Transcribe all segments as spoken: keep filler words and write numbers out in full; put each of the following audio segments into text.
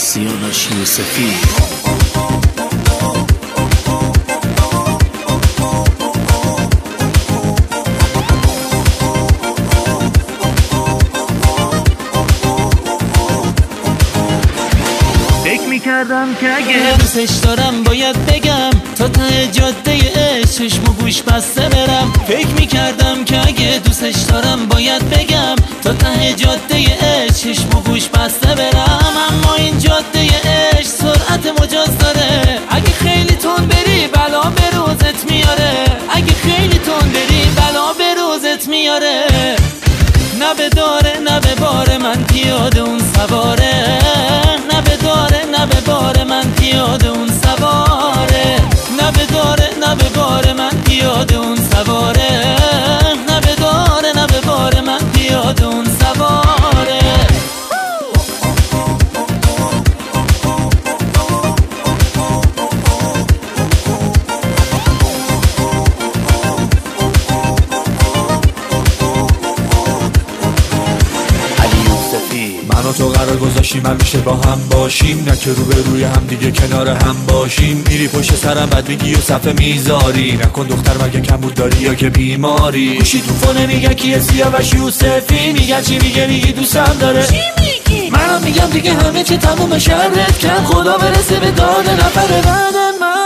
سیانش یوسفی. فکر میکردم که اگه دوستش دارم باید بگم تا ته جاده عشق چشم و گوش بسته برم. فکر میکردم که اگه دوستش دارم باید بگم تا ته جاده عشق چشم و گوش بسته برم. اما این جاده عشق سرعت مجاز داره، اگه خیلی تون بری بلا به روزت میاره. اگه خیلی تون بری بلا به روزت میاره. نه به داره نه به بار من پیاده اون سواره، نه به داره نه به بار من پیاده اون سواره. نه به داره نه به بار من پیاده اون سواره، نه به داره نه به بار من پیاده اون سواره. من و تو قرار گذاشتیم همیشه با هم باشیم، نه که رو به روی هم دیگه کنار هم باشیم. میری پشت سرم بد میگی و صفحه میذاری، نکن دختر مگه کمبود داری یا که بیماری. گوشی تو فونه میگه کیه سیاوش یوسفی، میگه چی میگه میگی دوستم داره. چی میگی؟ منم میگم دیگه همه چی تموم شرت کن، خدا برسه به داد نفر بعد من.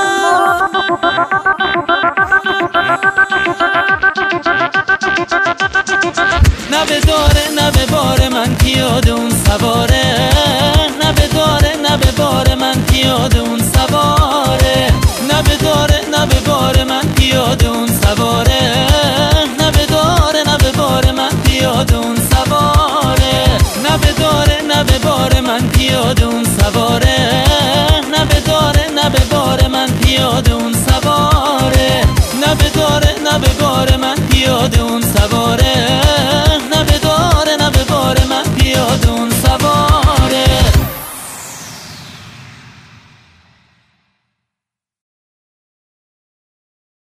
نه به داره نه به بار من پیاده اون سواره، نه به داره نه به بار من پیاده اون سواره. نه به داره نه به بار من پیاده اون سواره، نه به داره نه به بار من پیاده اون سواره. نه به داره نه به بار من پیاده اون سواره، نه به داره نه به بار من پیاده اون